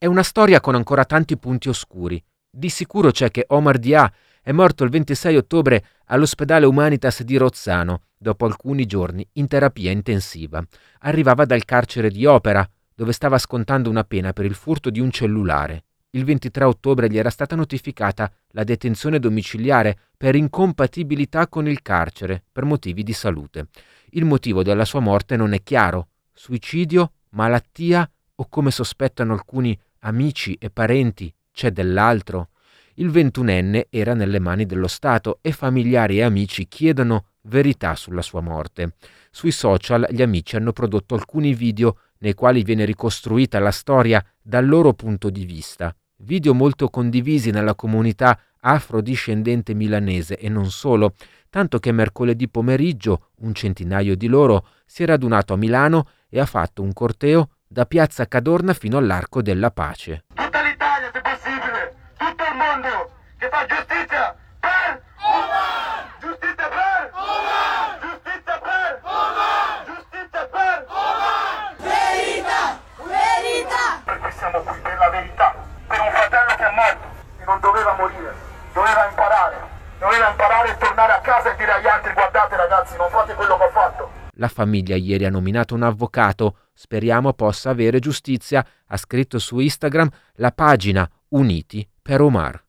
È una storia con ancora tanti punti oscuri. Di sicuro c'è che Omar Dia è morto il 26 ottobre all'ospedale Humanitas di Rozzano, dopo alcuni giorni in terapia intensiva. Arrivava dal carcere di Opera, dove stava scontando una pena per il furto di un cellulare. Il 23 ottobre gli era stata notificata la detenzione domiciliare per incompatibilità con il carcere, per motivi di salute. Il motivo della sua morte non è chiaro: suicidio, malattia o, come sospettano alcuni amici e parenti, c'è dell'altro. Il 21enne era nelle mani dello Stato e familiari e amici chiedono verità sulla sua morte. Sui social gli amici hanno prodotto alcuni video nei quali viene ricostruita la storia dal loro punto di vista. Video molto condivisi nella comunità afrodiscendente milanese e non solo, tanto che mercoledì pomeriggio un centinaio di loro si è radunato a Milano e ha fatto un corteo da Piazza Cadorna fino all'Arco della Pace. Tutta l'Italia, se possibile, tutto il mondo che fa giustizia per Omar! Giustizia per Omar! Giustizia per Omar! Giustizia per Omar! Verità! Verità! Perché siamo qui per la verità, per un fratello che è morto e non doveva morire, doveva imparare e tornare a casa e dire agli altri: guardate ragazzi, non fate quello che ho fatto. La famiglia ieri ha nominato un avvocato, speriamo possa avere giustizia, ha scritto su Instagram la pagina Uniti per Omar.